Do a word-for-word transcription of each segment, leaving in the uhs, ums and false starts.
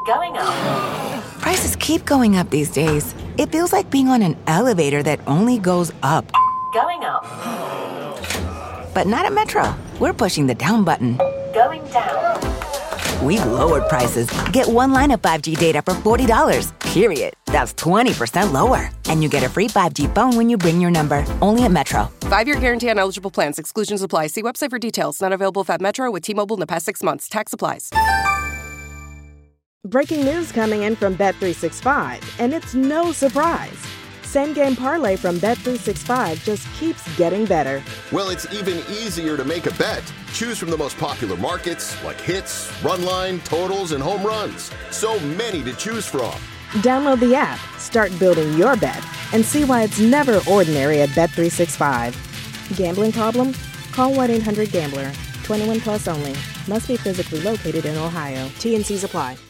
Going up. Prices keep going up these days. It feels like being on an elevator that only goes up. Going up. But not at Metro. We're pushing the down button. Going down. We've lowered prices. Get one line of five G data for forty dollars, period. That's twenty percent lower. And you get a free five G phone when you bring your number. Only at Metro. Five-year guarantee on eligible plans. Exclusions apply. See website for details. Not available at Metro with T-Mobile in the past six months. Tax applies. Breaking news coming in from Bet three sixty-five, and it's no surprise. Same Game Parlay from Bet three sixty-five just keeps getting better. Well, it's even easier to make a bet. Choose from the most popular markets like hits, run line, totals, and home runs. So many to choose from. Download the app, start building your bet, and see why it's never ordinary at Bet three sixty-five. Gambling problem? Call one eight hundred gambler. twenty-one plus only. Must be physically located in Ohio. T and C's apply.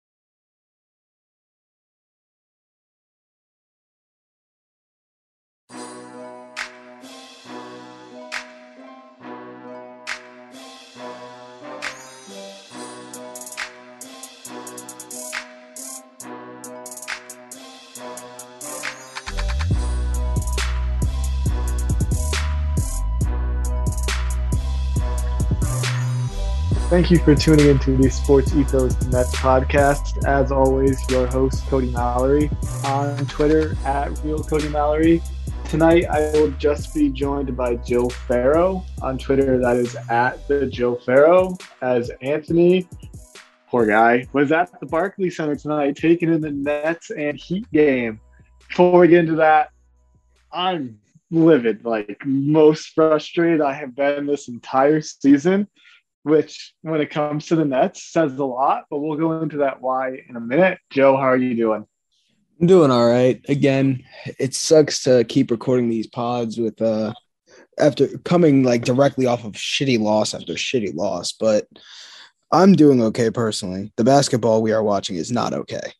Thank you for tuning into the Sports Ethos Nets podcast. As always, your host, Cody Mallory, on Twitter at Real Cody Mallory. Tonight, I will just be joined by Joe Farrow. On Twitter, that is at the Joe Farrow, as Anthony, poor guy, was at the Barclays Center tonight, taking in the Nets and Heat game. Before we get into that, I'm livid, like most frustrated I have been this entire season, which when it comes to the Nets says a lot, but we'll go into that why in a minute. Joe, how are you doing? I'm doing all right. Again, it sucks to keep recording these pods with uh after coming like directly off of shitty loss after shitty loss, but I'm doing okay personally. The basketball we are watching is not okay.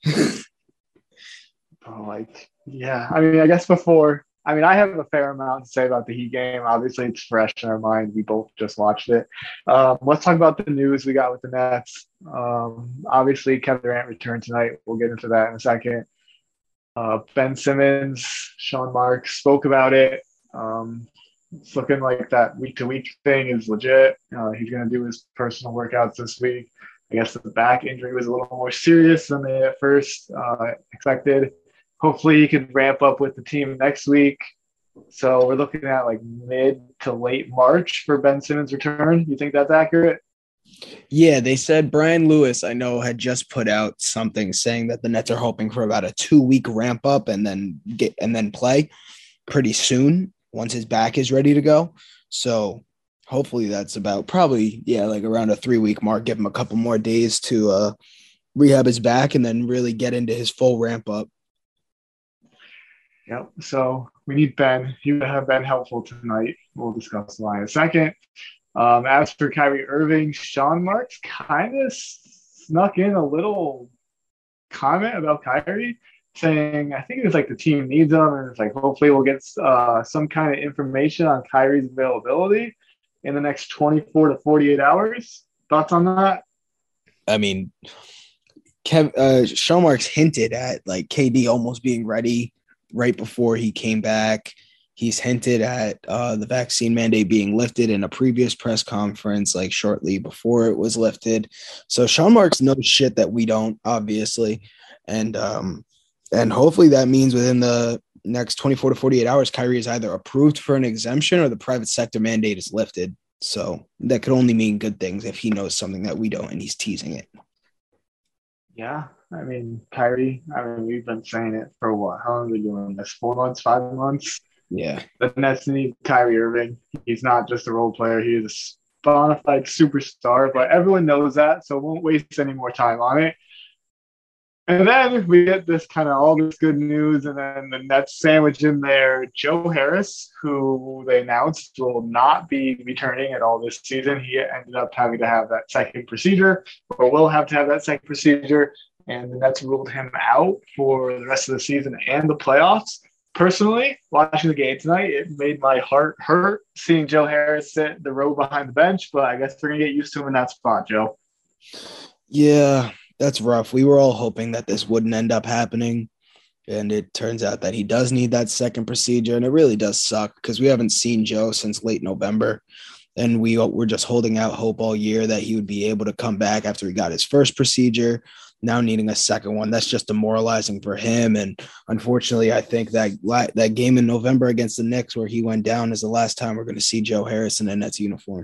oh, like, yeah. I mean, I guess before I mean, I have a fair amount to say about the Heat game. Obviously, it's fresh in our mind. We both just watched it. Um, let's talk about the news we got with the Nets. Um, obviously, Kevin Durant returned tonight. We'll get into that in a second. Uh, Ben Simmons, Sean Marks spoke about it. Um, it's looking like that week-to-week thing is legit. Uh, he's going to do his personal workouts this week. I guess the back injury was a little more serious than they at first uh, expected. Hopefully he can ramp up with the team next week. So we're looking at like mid to late March for Ben Simmons' return. You think that's accurate? Yeah, they said Brian Lewis, I know, had just put out something saying that the Nets are hoping for about a two-week ramp up and then get and then play pretty soon once his back is ready to go. So hopefully that's about probably, yeah, like around a three-week mark. Give him a couple more days to uh, rehab his back and then really get into his full ramp up. Yep. So we need Ben. He would have been helpful tonight. We'll discuss why in a second. Um, as for Kyrie Irving, Sean Marks kind of snuck in a little comment about Kyrie, saying, I think it was like the team needs him, and it's like hopefully we'll get uh, some kind of information on Kyrie's availability in the next twenty-four to forty-eight hours. Thoughts on that? I mean, Kev, uh, Sean Marks hinted at like K D almost being ready right before he came back. He's hinted at uh, the vaccine mandate being lifted in a previous press conference, like shortly before it was lifted. So Sean Marks knows shit that we don't, obviously. And um, and hopefully that means within the next twenty-four to forty-eight hours, Kyrie is either approved for an exemption or the private sector mandate is lifted. So that could only mean good things if he knows something that we don't and he's teasing it. Yeah. I mean, Kyrie, I mean, we've been saying it for what? How long are we doing this? Four months, five months? Yeah. The Nets need Kyrie Irving. He's not just a role player. He is a bona fide superstar, but everyone knows that, so won't waste any more time on it. And then we get this kind of all this good news, and then the Nets sandwich in there Joe Harris, who they announced will not be returning at all this season. He ended up having to have that second procedure, or will have to have that second procedure. And the Nets ruled him out for the rest of the season and the playoffs. Personally, watching the game tonight, it made my heart hurt seeing Joe Harris sit the row behind the bench, but I guess we're going to get used to him in that spot, Joe. Yeah, That's rough. We were all hoping that this wouldn't end up happening. And it turns out that he does need that second procedure. And it really does suck because we haven't seen Joe since late November. And we were just holding out hope all year that he would be able to come back after he got his first procedure. Now needing a second one, that's just demoralizing for him. And unfortunately, I think that that game in November against the Knicks where he went down is the last time we're going to see Joe Harris in a Nets uniform.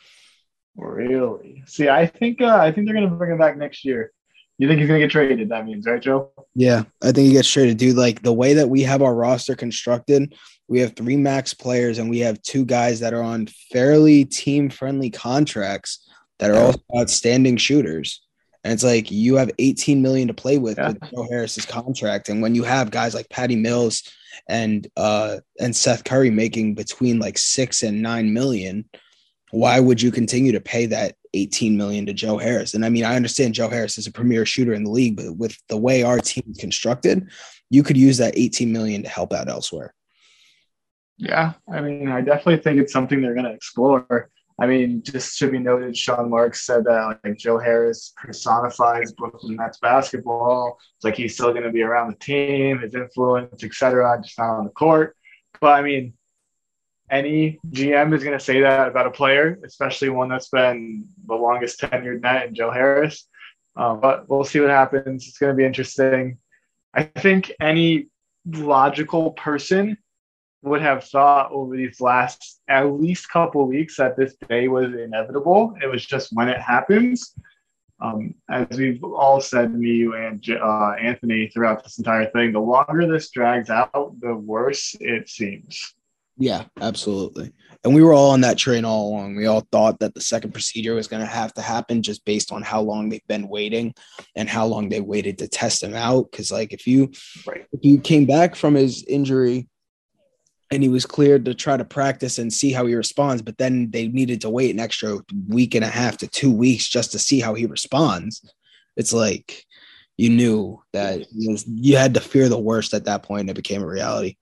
Really? See, I think uh, I think they're going to bring him back next year. You think he's going to get traded? That means, right, Joe? Yeah, I think he gets traded, dude. Like the way that we have our roster constructed, we have three max players and we have two guys that are on fairly team-friendly contracts that are also outstanding shooters. And it's like you have eighteen million dollars to play with yeah. with Joe Harris's contract. And when you have guys like Patty Mills and uh, and Seth Curry making between like six and nine million, why would you continue to pay that eighteen million dollars to Joe Harris? And I mean, I understand Joe Harris is a premier shooter in the league, but with the way our team is constructed, you could use that eighteen million dollars to help out elsewhere. Yeah, I mean, I definitely think it's something they're going to explore. I mean, just to be noted, Sean Marks said that like Joe Harris personifies Brooklyn Nets basketball. It's like he's still going to be around the team, his influence, et cetera, just not on the court. But I mean, any G M is going to say that about a player, especially one that's been the longest tenured net in Joe Harris. Uh, but we'll see what happens. It's going to be interesting. I think any logical person would have thought over these last at least couple of weeks that this day was inevitable. It was just when it happens. Um, as we've all said, me, you, and uh, Anthony, throughout this entire thing, the longer this drags out, the worse it seems. Yeah, absolutely. And we were all on that train all along. We all thought that the second procedure was going to have to happen just based on how long they've been waiting and how long they waited to test him out. Because, like, if you right. if you came back from his injury and he was cleared to try to practice and see how he responds, but then they needed to wait an extra week and a half to two weeks just to see how he responds, it's like you knew that you had to fear the worst at that point, and it became a reality.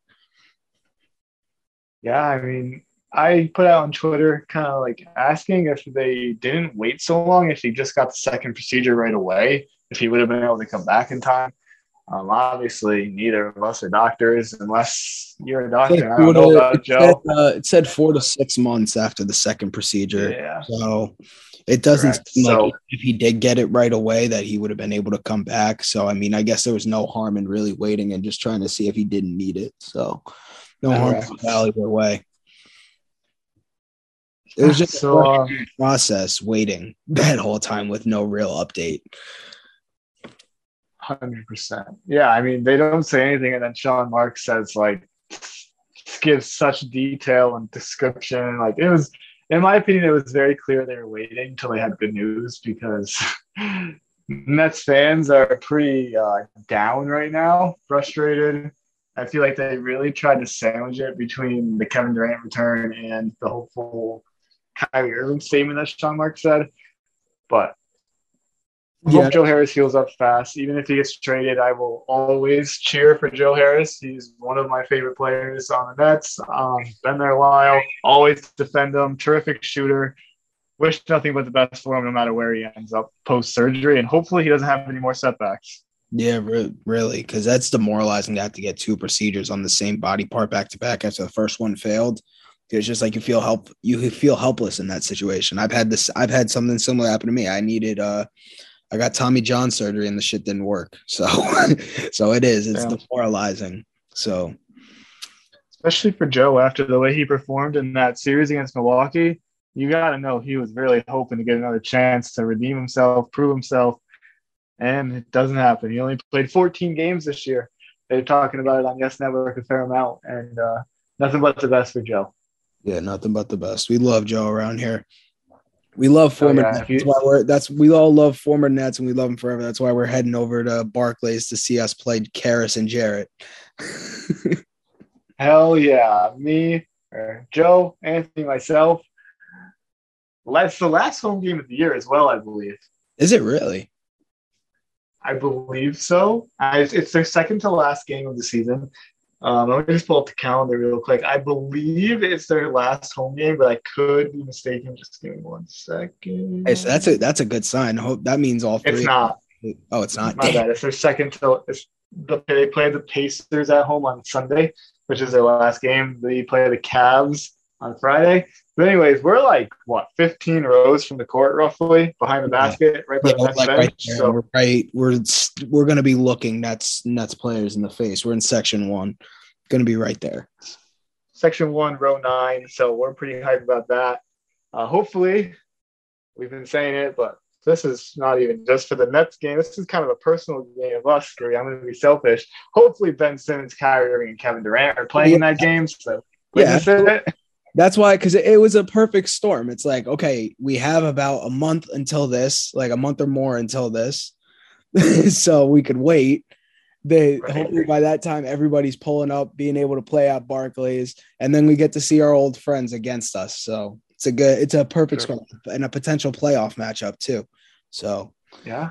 Yeah, I mean, I put out on Twitter kind of like asking if they didn't wait so long, if he just got the second procedure right away, if he would have been able to come back in time. Um, obviously, neither of us are doctors, unless you're a doctor. I don't know about it Joe. Said, uh, it said four to six months after the second procedure. Yeah. So it doesn't Correct. seem So, like if he did get it right away that he would have been able to come back. So, I mean, I guess there was no harm in really waiting and just trying to see if he didn't need it. So no harm foul either way. It was just so, a um, process waiting that whole time with no real update. one hundred percent. Yeah, I mean, they don't say anything, and then Sean Marks says, like, gives such detail and description. Like, it was, in my opinion, it was very clear they were waiting until they had good news because Mets fans are pretty uh, down right now, frustrated. I feel like they really tried to sandwich it between the Kevin Durant return and the hopeful Kyrie Irving statement that Sean Marks said. But I Yeah. hope Joe Harris heals up fast. Even if he gets traded, I will always cheer for Joe Harris. He's one of my favorite players on the Nets. Um, been there a while. Always defend him. Terrific shooter. Wish nothing but the best for him no matter where he ends up post-surgery. And hopefully he doesn't have any more setbacks. Yeah, re- really, because that's demoralizing to have to get two procedures on the same body part back to back after the first one failed. It's just like you feel help, you feel helpless in that situation. I've had this, I've had something similar happen to me. I needed, uh, I got Tommy John surgery and the shit didn't work. So, so it is, it's Yeah. demoralizing. So, Especially for Joe after the way he performed in that series against Milwaukee, you got to know he was really hoping to get another chance to redeem himself, prove himself. And it doesn't happen. He only played fourteen games this year. They're talking about it on Yes Network a fair amount. And uh, nothing but the best for Joe. yeah, nothing but the best. We love Joe around here. We love former Oh, yeah. Nets. That's why we're that's we all love former Nets and we love them forever. That's why we're heading over to Barclays to see us play Karras and Jarrett. Hell yeah. Me, or Joe, Anthony, myself. That's the last home game of the year as well, I believe. Is it really? I believe so. I, it's their second to last game of the season. Um, let me just pull up the calendar real quick. I believe it's their last home game, but I could be mistaken. Just give me one second. Hey, so that's a that's a good sign. I hope that means all three. It's not. Oh, it's not. My bad. It's their second to it's the, they play the Pacers at home on Sunday, which is their last game. They play the Cavs on Friday. But anyways, we're like what fifteen rows from the court, roughly behind the basket, right by Yeah, the Nets like bench. right there. So We're right. We're we're gonna be looking Nets Nets players in the face. We're in section one. Gonna be right there. section one, row nine. So we're pretty hyped about that. Uh, hopefully, we've been saying it, but this is not even just for the Nets game. This is kind of a personal game of us three. I'm going to be selfish. Hopefully, Ben Simmons, Kyrie Irving, and Kevin Durant are playing Yeah. in that game. So Yeah. witness it. That's why, because it, it was a perfect storm. It's like, okay, we have about a month until this, like a month or more until this, so we could wait. They Right. hopefully by that time everybody's pulling up, being able to play at Barclays, and then we get to see our old friends against us. So it's a good, it's a perfect Sure. storm and a potential playoff matchup too. So Yeah.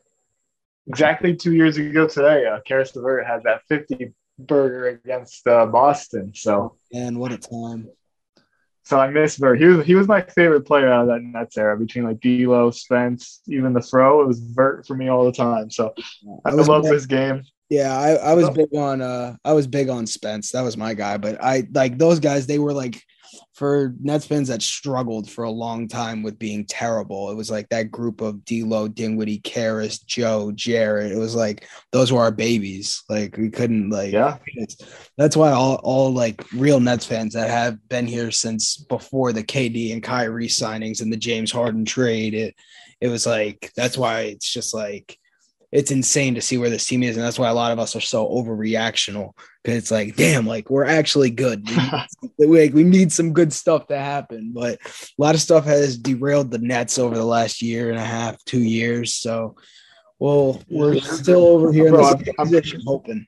Exactly two years ago today, uh, Karis LeVert had that fifty burger against uh, Boston. So, and what a time! so I miss Vert. He was he was my favorite player out of that Nets era. Between like D'Lo, Spence, even the Fro, it was Vert for me all the time. So I, I was love big- this game. Yeah, I, I was So- big on uh I was big on Spence. That was my guy. But I like those guys, they were like for Nets fans that struggled for a long time with being terrible. It was like that group of D'Lo, Dinwiddie, Karras, Joe, Jarrett. It was like those were our babies. Like we couldn't like Yeah. it's, that's why all all like real Nets fans that have been here since before the K D and Kyrie signings and the James Harden trade, it it was like that's why it's just like it's insane to see where this team is. And that's why a lot of us are so overreactional because it's like, damn, like we're actually good. We, we, we need some good stuff to happen. But a lot of stuff has derailed the Nets over the last year and a half, two years. So, well, we're still over here in Bro, the I'm- same I'm- position hoping.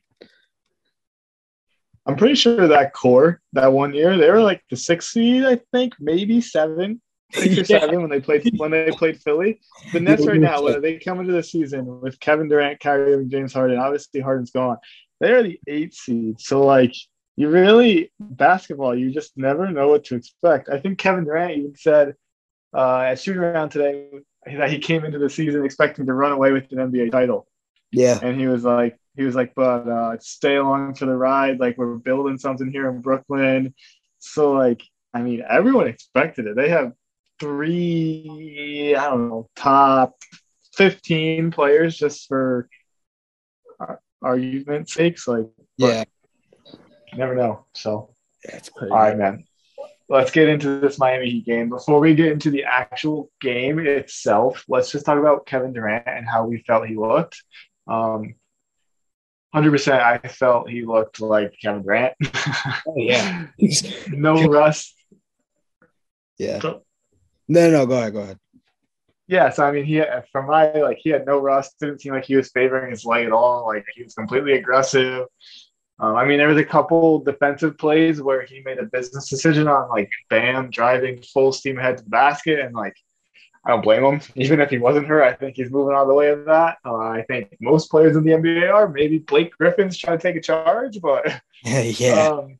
I'm pretty sure that core that one year they were like the sixth seed, I think, maybe seven, six or Yeah. seven when they played when they played Philly. The Nets Yeah, right now, yeah. when they come into the season with Kevin Durant, Kyrie Irving, James Harden, obviously Harden's gone. They're the eighth seed, so like you really basketball, you just never know what to expect. I think Kevin Durant even said uh, at shooting around today that he came into the season expecting to run away with an N B A title. Yeah. And he was like, he was like, but uh, stay along for the ride. Like we're building something here in Brooklyn. So like, I mean, everyone expected it. They have three, I don't know, top fifteen players just for ar- argument's sakes. Like, but Yeah. you never know. So, That's crazy. all right, man. Let's get into this Miami Heat game. Before we get into the actual game itself, let's just talk about Kevin Durant and how we felt he looked. Um, one hundred percent I felt he looked like Kevin Durant. Oh, yeah. No rust. Yeah. So, No, no, go ahead, go ahead. yeah, so I mean, he from my like he had no rust. Didn't seem like he was favoring his leg at all. Like he was completely aggressive. Um, I mean, there was a couple defensive plays where he made a business decision on like Bam driving full steam ahead to the basket, and like I don't blame him. Even if he wasn't hurt, I think he's moving on the way of that. Uh, I think most players in the N B A are. Maybe Blake Griffin's trying to take a charge, but Yeah, yeah. um,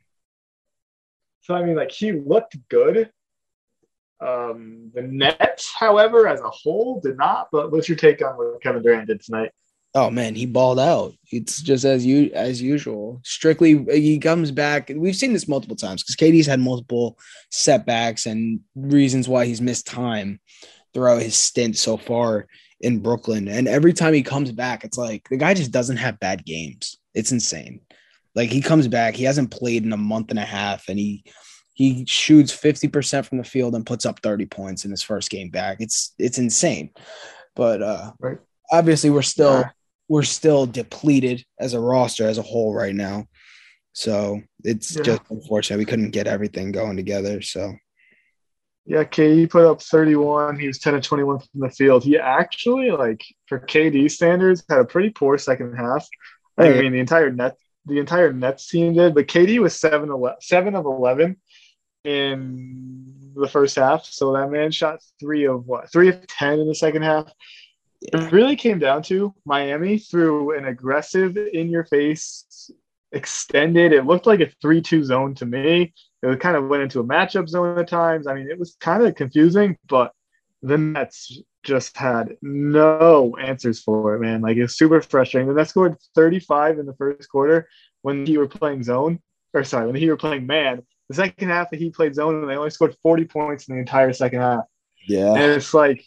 so I mean, like he looked good. Um, the Nets, however, as a whole, did not. But what's your take on what Kevin Durant did tonight? Oh man, he balled out. It's just as you as usual. Strictly, he comes back. We've seen this multiple times because K D's had multiple setbacks and reasons why he's missed time throughout his stint so far in Brooklyn. And every time he comes back, it's like the guy just doesn't have bad games. It's insane. Like he comes back, he hasn't played in a month and a half, and he he shoots fifty percent from the field and puts up thirty points in his first game back. It's it's insane. But uh, Right. obviously, we're still. Yeah. We're still depleted as a roster as a whole right now. So it's Yeah. just unfortunate we couldn't get everything going together. So Yeah, K D put up thirty-one. He was ten of twenty-one from the field. He actually, like, for K D standards, had a pretty poor second half. I Yeah. mean, the entire net, the entire Nets team did, but K D was seven, ele- seven of eleven in the first half. So that man shot three of what? Three of ten in the second half. It really came down to Miami threw an aggressive, in-your-face, extended. It looked like a three two zone to me. It kind of went into a matchup zone at times. I mean, it was kind of confusing, but the Nets just had no answers for it, man. Like, it's super frustrating. The Nets scored thirty-five in the first quarter when he were playing zone, or sorry, when he were playing man. The second half that he played zone, and they only scored forty points in the entire second half. Yeah. And it's like,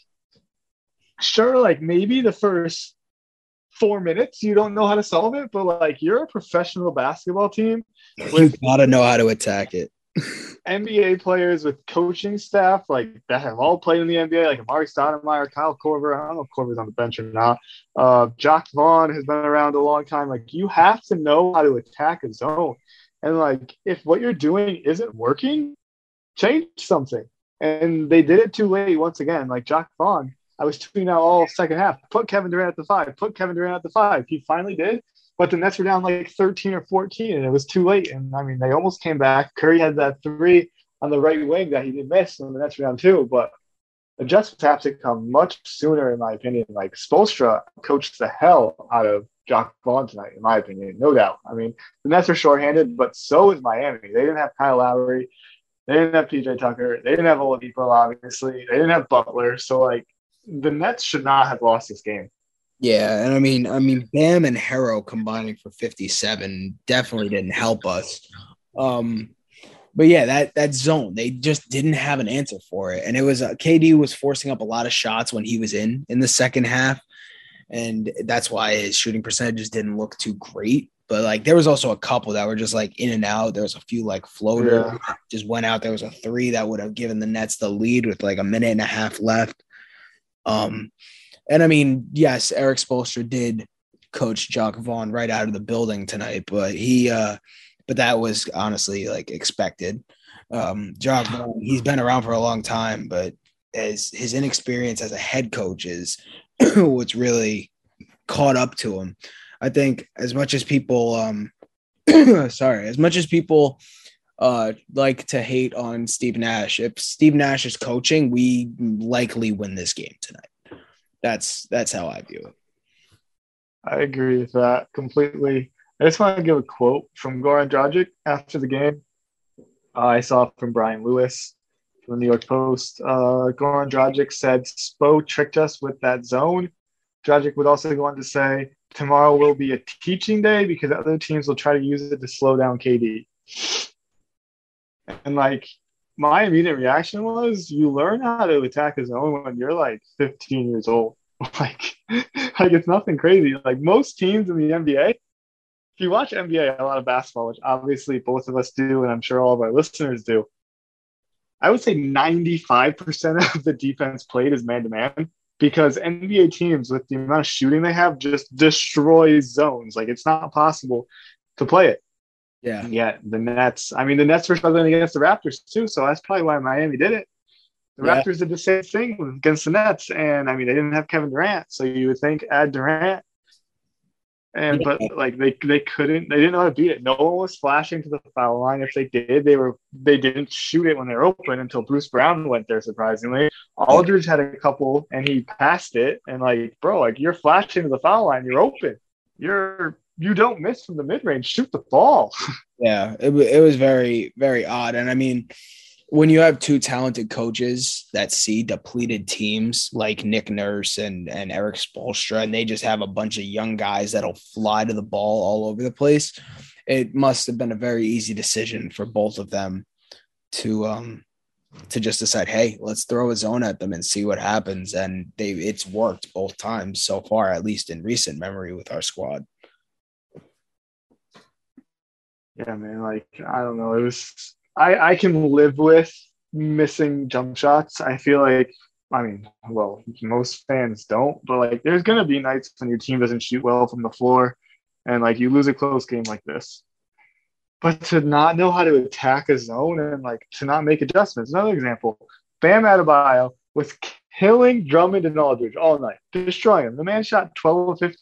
sure, like maybe the first four minutes you don't know how to solve it, but like you're a professional basketball team You gotta know how to attack it. N B A players with coaching staff like that have all played in the N B A, like Amari Stoudemire, Kyle Korver. I don't know if Korver's on the bench or not. Uh, Jock Vaughn has been around a long time. Like, you have to know how to attack a zone. And like, if what you're doing isn't working, change something. And they did it too late once again. Like Jock Vaughn, I was tweeting out all second half, put Kevin Durant at the five, put Kevin Durant at the five. He finally did. But the Nets were down like thirteen or fourteen, and it was too late. And, I mean, they almost came back. Curry had that three on the right wing that he didn't miss, and the Nets were down two. But adjustments have to come much sooner, in my opinion. Like, Spoelstra coached the hell out of Jock Vaughn tonight, in my opinion, no doubt. I mean, the Nets are shorthanded, but so is Miami. They didn't have Kyle Lowry. They didn't have P J Tucker. They didn't have Oladipo, obviously. They didn't have Butler. So, like, the Nets should not have lost this game. Yeah, and I mean, I mean, Bam and Harrow combining for fifty-seven definitely didn't help us. Um, but yeah, that that zone, they just didn't have an answer for it, and it was uh, K D was forcing up a lot of shots when he was in in the second half, and that's why his shooting percentages didn't look too great. But like, there was also a couple that were just like in and out. There was a few like floaters Yeah. that just went out. There was a three that would have given the Nets the lead with like a minute and a half left. Um. And I mean, yes, Eric Spoelstra did coach Jock Vaughn right out of the building tonight, but he, uh, but that was honestly like expected. Um, Jock Vaughn, he's been around for a long time, but as his inexperience as a head coach is what's really caught up to him. I think as much as people, um, sorry, as much as people uh, like to hate on Steve Nash, if Steve Nash is coaching, we likely win this game tonight. That's that's how I view it. I agree with that completely. I just want to give a quote from Goran Dragic after the game. Uh, I saw from Brian Lewis from the New York Post. Uh, Goran Dragic said, Spo tricked us with that zone. Dragic would also go on to say, tomorrow will be a teaching day because other teams will try to use it to slow down K D. And, like, my immediate reaction was, you learn how to attack a zone when you're like fifteen years old. Like, like it's nothing crazy. Like, most teams in the N B A, if you watch N B A, a lot of basketball, which obviously both of us do, and I'm sure all of our listeners do, I would say ninety-five percent of the defense played is man-to-man because N B A teams, with the amount of shooting they have, just destroy zones. Like, it's not possible to play it. Yeah. Yeah, the Nets. I mean, the Nets were struggling against the Raptors too, so that's probably why Miami did it. The Yeah. Raptors did the same thing against the Nets, and I mean, they didn't have Kevin Durant, so you would think add Durant. And Yeah. but like they they couldn't, they didn't know how to beat it. No one was flashing to the foul line. If they did, they were they didn't shoot it when they were open until Bruce Brown went there. Surprisingly, Aldridge had a couple, and he passed it. And like, bro, like you're flashing to the foul line, you're open. You're you don't miss from the mid range. Shoot the ball. Yeah, it, wa- it was very, very odd. And I mean, when you have two talented coaches that see depleted teams like Nick Nurse and, and Eric Spoelstra, and they just have a bunch of young guys that'll fly to the ball all over the place, it must have been a very easy decision for both of them to um to just decide, hey, let's throw a zone at them and see what happens. And they it's worked both times so far, at least in recent memory with our squad. Yeah, man. Like, I don't know. It was I, I can live with missing jump shots. I feel like, I mean, well, most fans don't, but like, there's gonna be nights when your team doesn't shoot well from the floor, and like you lose a close game like this. But to not know how to attack a zone and like to not make adjustments. Another example: Bam Adebayo was killing Drummond and Aldridge all night, destroying him. The man shot twelve of fifteen.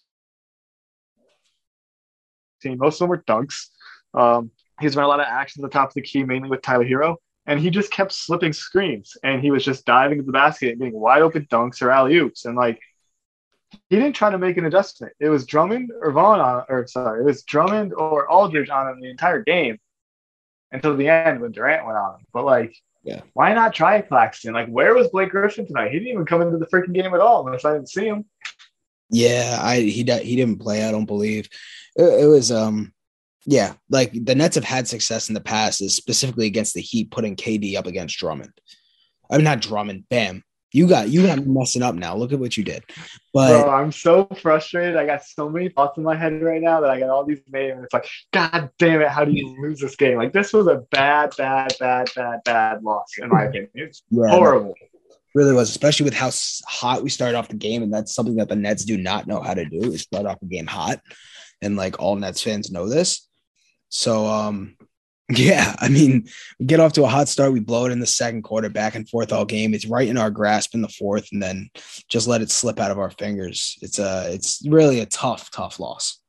Most of them were dunks. Um, he's run a lot of action at the top of the key, mainly with Tyler Hero, and he just kept slipping screens, and he was just diving to the basket and getting wide open dunks or alley oops, and like he didn't try to make an adjustment. It was Drummond or Vaughn on, or sorry, it was Drummond or Aldridge on him the entire game until the end when Durant went on him. But like Yeah. Why not try Claxton? Like, where was Blake Griffin tonight? He didn't even come into the freaking game at all unless I didn't see him. Yeah, I he he didn't play. I don't believe it, it was. Um, yeah, like the Nets have had success in the past, is specifically against the Heat, putting K D up against Drummond. I'm not Drummond. Bam. You got you got me messing up now. Look at what you did. But Bro, I'm so frustrated. I got so many thoughts in my head right now that I got all these names. And it's like, God damn it, how do you lose this game? Like, this was a bad, bad, bad, bad, bad loss, in my opinion. It's yeah, horrible. Really was, especially with how hot we started off the game, and that's something that the Nets do not know how to do, is start off the game hot, and like all Nets fans know this. So, um, yeah, I mean, we get off to a hot start, we blow it in the second quarter, back and forth all game. It's right in our grasp in the fourth, and then just let it slip out of our fingers. It's a, it's really a tough, tough loss.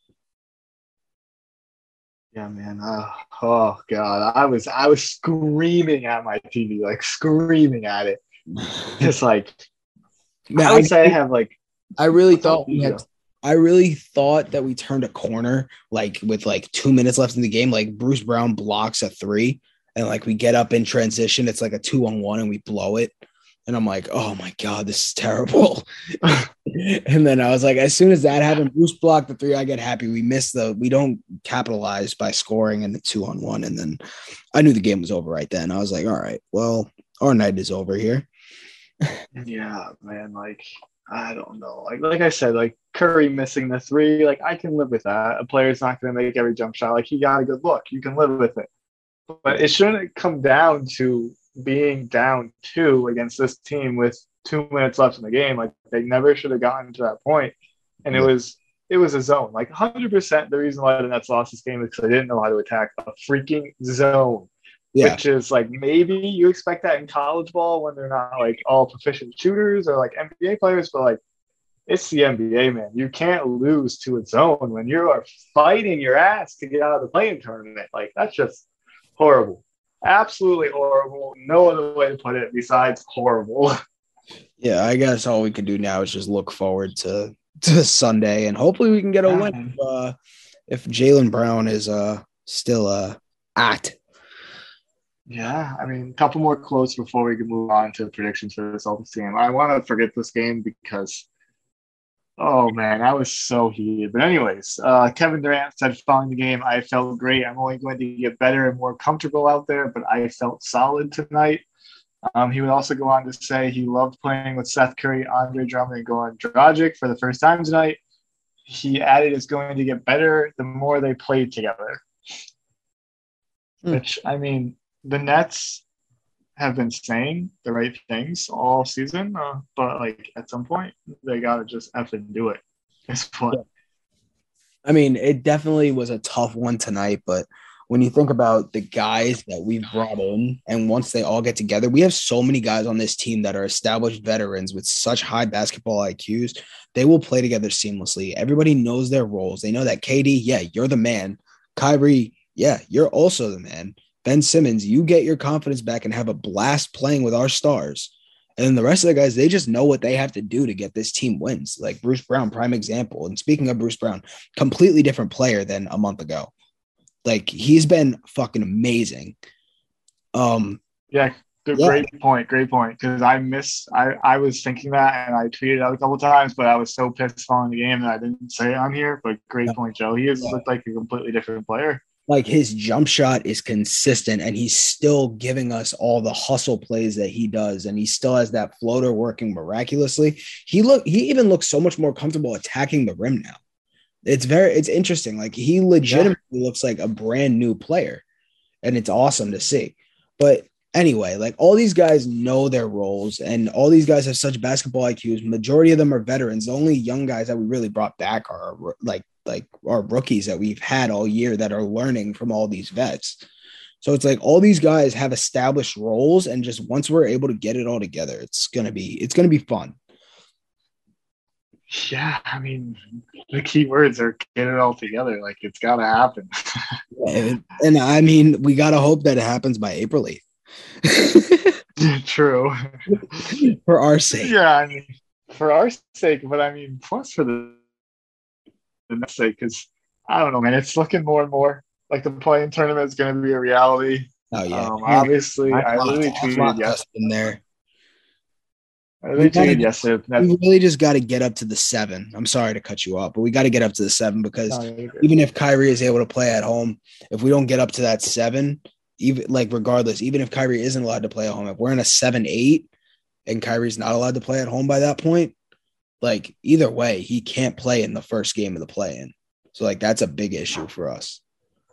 Yeah, man. Uh, oh God, I was I was screaming at my T V, like screaming at it. Just like, Man, I would I, say I have like. I really thought we had. I really thought that we turned a corner, like with like two minutes left in the game. Like Bruce Brown blocks a three, and like we get up in transition. It's like a two on one, and we blow it. And I'm like, oh my God, this is terrible. And then I was like, as soon as that happened, Bruce blocked the three. I get happy. We missed the. We don't capitalize by scoring in the two on one, and then I knew the game was over right then. I was like, all right, well, our night is over here. Yeah, man. Like, I don't know. Like, like I said, like Curry missing the three, like I can live with that. A player's not going to make every jump shot. Like, he got a good look. You can live with it. But it shouldn't come down to being down two against this team with two minutes left in the game. Like, they never should have gotten to that point. And it was it was a zone. Like, one hundred percent the reason why the Nets lost this game is because they didn't know how to attack a freaking zone. Yeah. Which is like, maybe you expect that in college ball when they're not like all proficient shooters or like N B A players, but like it's the N B A, man. You can't lose to a zone when you are fighting your ass to get out of the playing tournament. Like, that's just horrible. Absolutely horrible. No other way to put it besides horrible. Yeah, I guess all we can do now is just look forward to, to Sunday, and hopefully we can get a win if, uh, if Jaylen Brown is uh, still uh, at. Yeah, I mean, a couple more quotes before we can move on to predictions for this Celtics game. I want to forget this game because, oh man, I was so heated. But anyways, uh, Kevin Durant said following the game, I felt great. I'm only going to get better and more comfortable out there, but I felt solid tonight. Um, he would also go on to say he loved playing with Seth Curry, Andre Drummond, and Goran Dragic for the first time tonight. He added it's going to get better the more they played together. Hmm. Which, I mean, the Nets have been saying the right things all season, uh, but like at some point they gotta just effing do it. It's fun. I mean, it definitely was a tough one tonight, but when you think about the guys that we've brought in, and once they all get together, we have so many guys on this team that are established veterans with such high basketball I Qs. They will play together seamlessly. Everybody knows their roles. They know that K D, yeah, you're the man. Kyrie, yeah, you're also the man. Ben Simmons, you get your confidence back and have a blast playing with our stars. And then the rest of the guys, they just know what they have to do to get this team wins. Like Bruce Brown, prime example. And speaking of Bruce Brown, completely different player than a month ago. Like, he's been fucking amazing. Um, yeah, good, yeah. Great point. Great point. Because I miss, I, I was thinking that, and I tweeted out a couple times, but I was so pissed following the game that I didn't say it on here. But great yeah. point, Joe. He has yeah. looked like a completely different player. Like, his jump shot is consistent, and he's still giving us all the hustle plays that he does, and he still has that floater working miraculously. He look, he even looks so much more comfortable attacking the rim now. It's very, it's interesting. Like, he legitimately yeah. looks like a brand new player, and it's awesome to see. But anyway, like, all these guys know their roles, and all these guys have such basketball I Qs. Majority of them are veterans. The only young guys that we really brought back are like, like our rookies that we've had all year that are learning from all these vets. So it's like all these guys have established roles, and just once we're able to get it all together, it's going to be, it's going to be fun. Yeah. I mean, the key words are get it all together. Like, it's got to happen. and, and I mean, we got to hope that it happens by April eighth. True. For our sake. Yeah. I mean, for our sake, but I mean, plus for the, the sake, because I don't know, man, it's looking more and more like the playing tournament is going to be a reality. Oh yeah. Um, obviously, I I'm literally locked- I'm tweeted locked yes. in there. I literally We gotta- tweeted yesterday. That's, We really just got to get up to the seven. I'm sorry to cut you off, but we got to get up to the seven because no, you're good. even if Kyrie is able to play at home, if we don't get up to that seven, even like regardless, even if Kyrie isn't allowed to play at home, if we're in a seven eight and Kyrie's not allowed to play at home by that point, like either way, he can't play in the first game of the play-in. So like that's a big issue for us.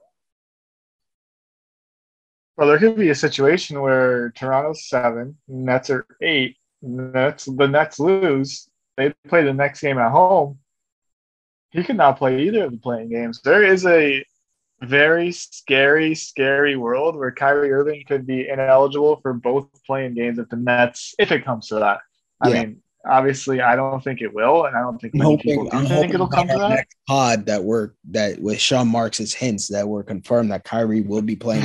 Well, there could be a situation where Toronto's seven, Nets are eight, Nets the Nets lose. They play the next game at home. He could not play either of the playing games. There is a very scary, scary world where Kyrie Irving could be ineligible for both playing games at the Nets if it comes to that. I Yeah. mean, obviously, I don't think it will, and I don't think I'm many hoping, people do I'm think hoping it'll by come to our that. next pod that we're that with Sean Marks' hints that we're confirmed that Kyrie will be playing.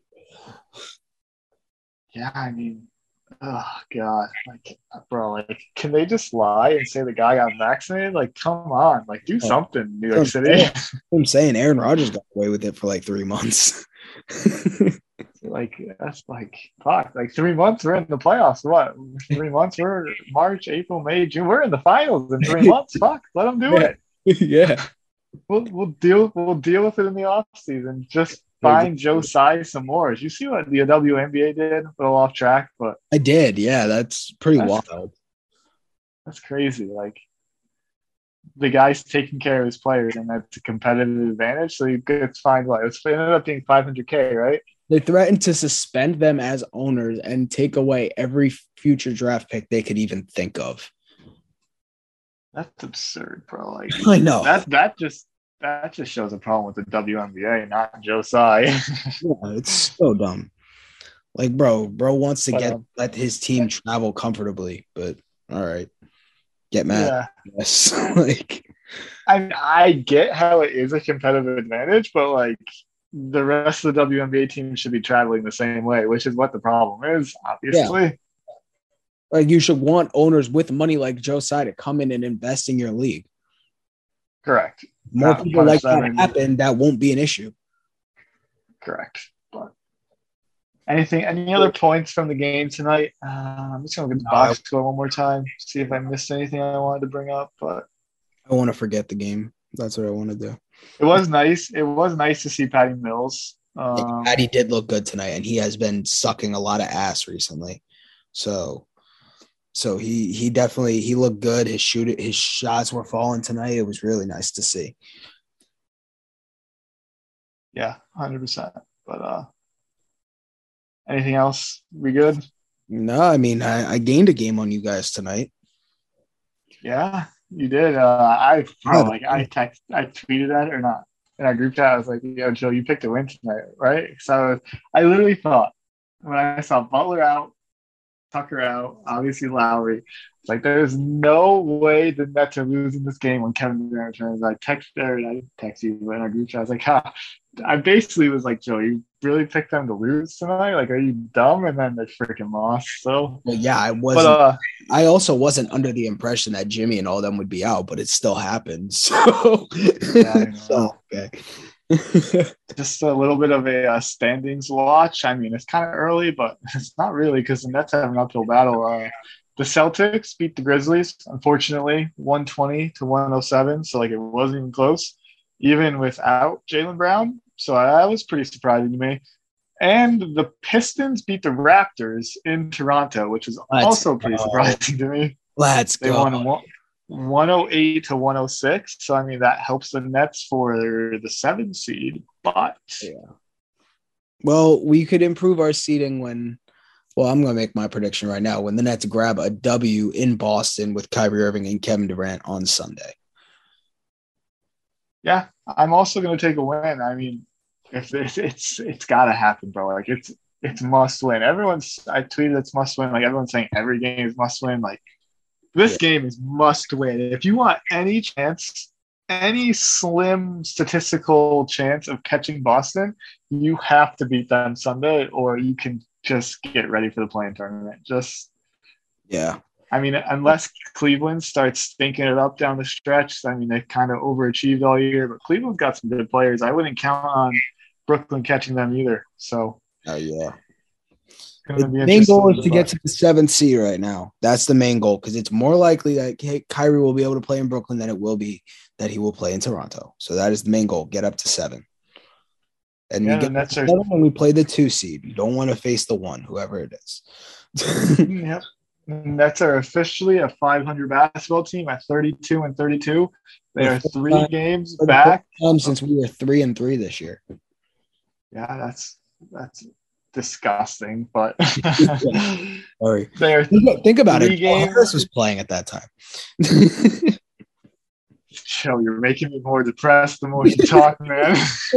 Yeah, I mean, oh god, like, bro, like, can they just lie and say the guy got vaccinated? Like, come on, like, do something, New York City. I'm saying Aaron Rodgers got away with it for like three months. Like, that's like, fuck, like three months we're in the playoffs. What? Three months we're March, April, May, June. We're in the finals in three months. Fuck, let them do it. Yeah. We'll we'll deal we'll deal with it in the off season. Just find Joe Tsai some more. Did you see what the W N B A did? A little off track, but I did. Yeah, that's pretty That's- wild. that's crazy. Like, the guy's taking care of his players, and that's a competitive advantage. So he gets fined. What? It ended up being five hundred K, right? They threatened to suspend them as owners and take away every future draft pick they could even think of. That's absurd, bro. Like, I know. that that just that just shows a problem with the W N B A, not Joe Tsai. Yeah, it's so dumb. Like, bro, bro wants to But, get um, let his team travel comfortably, but all right, get mad. yeah, Yes, like I mean, I get how it is a competitive advantage, but like, the rest of the W N B A team should be traveling the same way, which is what the problem is, obviously. like you should want owners with money like Joe Tsai to come in and invest in your league. Correct. More Not people like punish them that and- happen, that won't be an issue. Correct. But anything, any other points from the game tonight? Uh, I'm just gonna look at the No, I- box score one more time, see if I missed anything I wanted to bring up. But I want to forget the game. That's what I want to do. it was nice. It was nice to see Patty Mills. Um, Patty did look good tonight, and he has been sucking a lot of ass recently. So, so he he definitely he looked good. His shoot his shots were falling tonight. It was really nice to see. yeah, one hundred percent. But uh, anything else? We good? No, I mean I, I gained a game on you guys tonight. Yeah, you did. Uh, I bro, Oh, like I text, I tweeted that or not in our group chat. I was like, "Yo, Joe, you picked a win tonight, right?" So I literally thought when I saw Butler out, Tucker out, obviously Lowry, it's like there's no way the Nets are losing this game when Kevin Durant returns. I texted her and I didn't text you in our group chat. I was like, "Ha." I basically was like, Joe, you really picked them to lose tonight? Like, are you dumb? And then they freaking lost. So, Well, yeah, I but wasn't. uh, I also wasn't under the impression that Jimmy and all them would be out, but it still happened. So, I know. so okay. just a little bit of a uh, standings watch. I mean, it's kind of early, but it's not really because the Nets have an uphill battle. Uh, the Celtics beat the Grizzlies, unfortunately, one twenty to one oh seven. So, like, it wasn't even close, even without Jaylen Brown. So that was pretty surprising to me. And the Pistons beat the Raptors in Toronto, which is Let's also pretty go. surprising to me. Let's They go. won one- one oh eight to one oh six. So, I mean, that helps the Nets for the seven seed. But Well, we could improve our seeding when, well, I'm going to make my prediction right now. When the Nets grab a W in Boston with Kyrie Irving and Kevin Durant on Sunday. yeah, I'm also going to take a win. I mean, if it's it's, it's got to happen, bro. Like, it's it's must win. Everyone's, I tweeted it's must win. Like, everyone's saying every game is must win. Like, this Yeah. game is must win. If you want any chance, any slim statistical chance of catching Boston, you have to beat them Sunday, or you can just get ready for the play-in tournament. Just, Yeah. I mean, unless Cleveland starts stinking it up down the stretch, I mean, they kind of overachieved all year, but Cleveland's got some good players. I wouldn't count on Brooklyn catching them either. So Oh yeah. Gonna The be main goal is interesting to get watch. to the seventh seed right now. That's the main goal because it's more likely that Ky- Kyrie will be able to play in Brooklyn than it will be that he will play in Toronto. So that is the main goal: get up to seven. And Yeah, we get and that's to our- seven when we play the two seed. You don't want to face the one, whoever it is. Yep. And that's our officially a five hundred basketball team at thirty-two and thirty-two. They are three games For the back. first time since we were three and three this year. Yeah, that's that's disgusting, but Sorry. they are Think, think about three it. Joe games. Harris was playing at that time. Joe, you're making me more depressed the more you talk, man.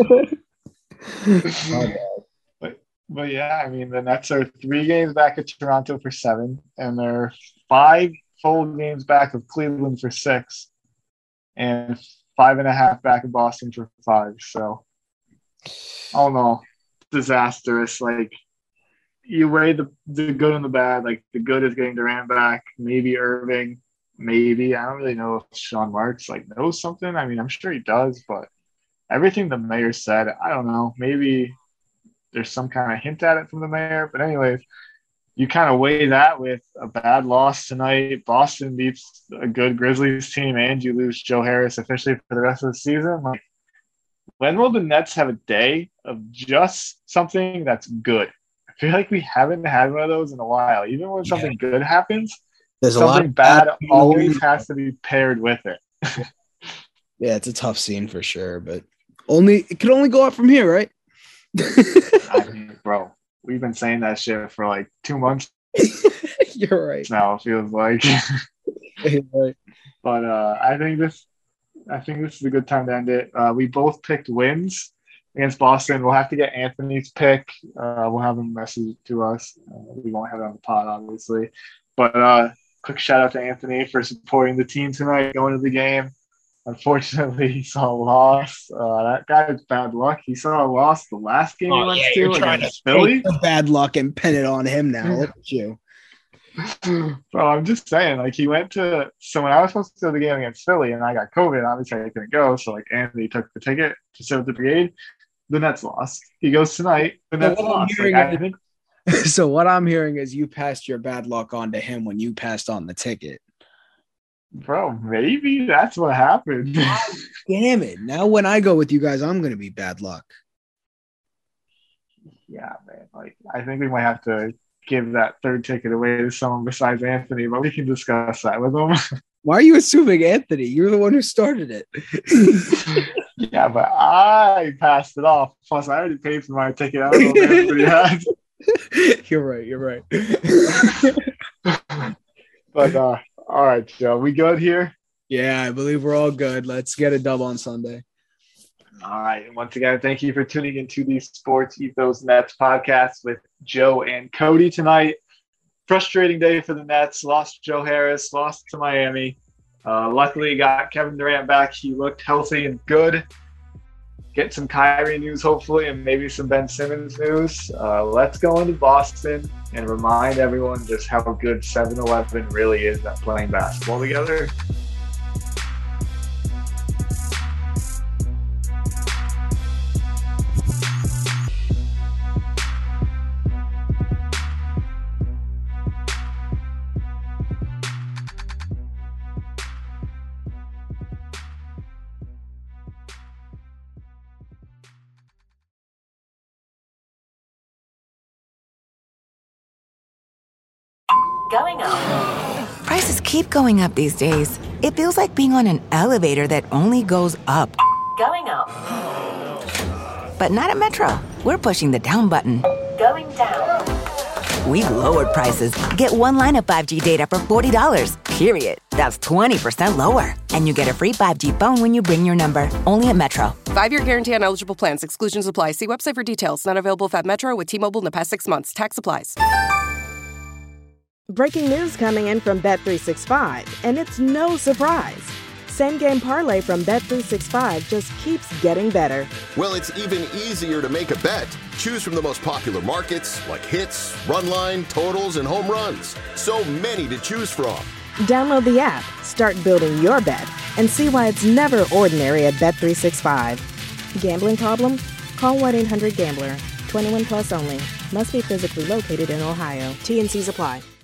but, but yeah, I mean, the Nets are three games back at Toronto for seven, and they're five full games back of Cleveland for six, and five and a half back of Boston for five. So, all in all, disastrous. Like, you weigh the, the good and the bad. Like, the good is getting Durant back, maybe Irving. Maybe. I don't really know if Sean Marks like knows something. I mean, I'm sure he does, but everything the mayor said, I don't know. Maybe there's some kind of hint at it from the mayor. But anyways, you kind of weigh that with a bad loss tonight. Boston beats a good Grizzlies team, and you lose Joe Harris officially for the rest of the season. Like, when will the Nets have a day of just something that's good? I feel like we haven't had one of those in a while. Even when something Yeah. good happens, There's a lot something of bad bad always has to be paired with it. Yeah, it's a tough scene for sure, but only it can only go up from here, right? I mean, bro, we've been saying that shit for like two months You're right. now, it feels like. You're right. But uh, I think this I think this is a good time to end it. Uh, we both picked wins against Boston. We'll have to get Anthony's pick. Uh, we'll have him message to us. Uh, we won't have it on the pod, obviously. But uh, quick shout out to Anthony for supporting the team tonight, going to the game. Unfortunately, he saw a loss. Uh, that guy's bad luck. He saw a loss the last game he Oh, went yeah, to you're trying against to Philly. take the bad luck and pin it on him now. Look at you. Bro, I'm just saying, like, he went to – so when I was supposed to go to the game against Philly and I got COVID, obviously I couldn't go. So, like, Anthony took the ticket to sit with the brigade. The Nets lost. He goes tonight. The Nets what I'm lost. Like, hearing I is- think So what I'm hearing is you passed your bad luck on to him when you passed on the ticket. Bro, maybe that's what happened. Damn it. Now when I go with you guys, I'm going to be bad luck. Yeah, man. Like, I think we might have to give that third ticket away to someone besides Anthony, but we can discuss that with him. Why are you assuming Anthony? You're the one who started it. Yeah, but I passed it off. Plus, I already paid for my ticket. I don't know if Anthony had. You're right. You're right. But, uh, all right, Joe. We good here? Yeah, I believe we're all good. Let's get a dub on Sunday. All right. Once again, thank you for tuning into the Sports Ethos Nets podcast with Joe and Cody tonight. Frustrating day for the Nets. Lost Joe Harris, lost to Miami. Uh, luckily, got Kevin Durant back. He looked healthy and good. Get some Kyrie news, hopefully, and maybe some Ben Simmons news. Uh, let's go into Boston and remind everyone just how good seven eleven really is at playing basketball together. Going up. Prices keep going up these days. It feels like being on an elevator that only goes up. Going up. But not at Metro. We're pushing the down button. Going down. We've lowered prices. Get one line of five G data for forty dollars, period. That's twenty percent lower. And you get a free five G phone when you bring your number. Only at Metro. Five-year guarantee on eligible plans. Exclusions apply. See website for details. Not available at Metro with T-Mobile in the past six months. Tax applies. Breaking news coming in from Bet three sixty-five, and it's no surprise. Same game parlay from Bet three sixty-five just keeps getting better. Well, it's even easier to make a bet. Choose from the most popular markets like hits, run line, totals, and home runs. So many to choose from. Download the app, start building your bet, and see why it's never ordinary at Bet three sixty-five. Gambling problem? Call one eight hundred gambler. twenty-one plus only. Must be physically located in Ohio. T N Cs apply.